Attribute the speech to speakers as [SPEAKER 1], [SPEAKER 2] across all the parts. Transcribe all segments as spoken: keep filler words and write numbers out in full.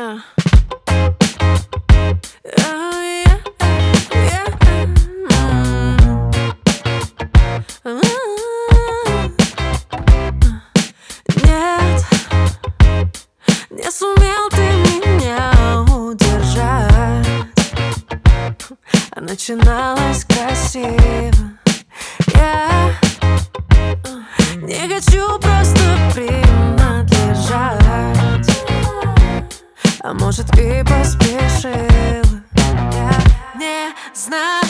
[SPEAKER 1] Yeah. Oh, yeah, yeah. Mm. Нет, не сумел ты меня удержать. А начиналось красиво. Я не хочу просто принадлежать. А может и поспешила. Я не знаю.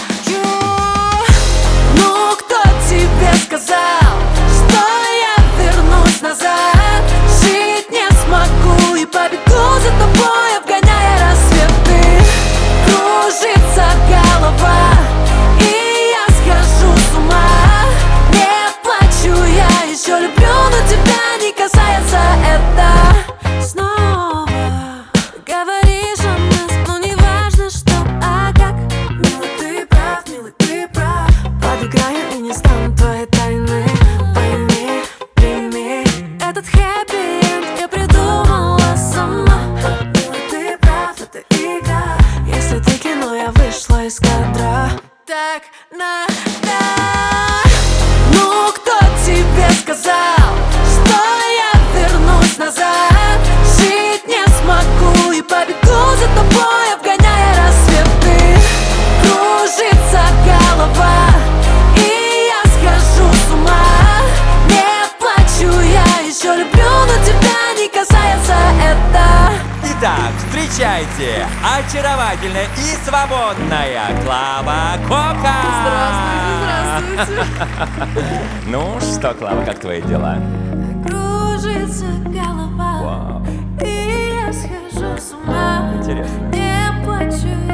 [SPEAKER 1] Ну кто тебе сказал, что я вернусь назад? Жить не смогу и побегу за тобой, обгоняя рассветы. Кружится голова, и я схожу с ума. Не плачу, я еще люблю, но тебя не касается это. Снова говоришь о нас, но не важно что, а как. Милый, ты прав, милый, ты прав. Подыграю и не стану твоей тайны. Пойми, прими этот хэппи-энд я придумала сама. Милый, ты прав, это игра. Если ты кино, я вышла из кадра. Так надо. Ну кто тебе сказал, что я вернусь назад? Жить не смогу и побегу за тобой, обгоняя рассветы. Кружится голова, и я схожу с ума. Не плачу, я еще люблю, но тебя не касается это.
[SPEAKER 2] Итак, встречайте, очаровательная и свободная Клава Кока!
[SPEAKER 1] Здравствуйте, здравствуйте.
[SPEAKER 2] Ну что, Клава, как твои дела?
[SPEAKER 1] Кружится голова,
[SPEAKER 2] Вау.
[SPEAKER 1] и я схожу с ума.
[SPEAKER 2] Интересно.
[SPEAKER 1] Не плачу.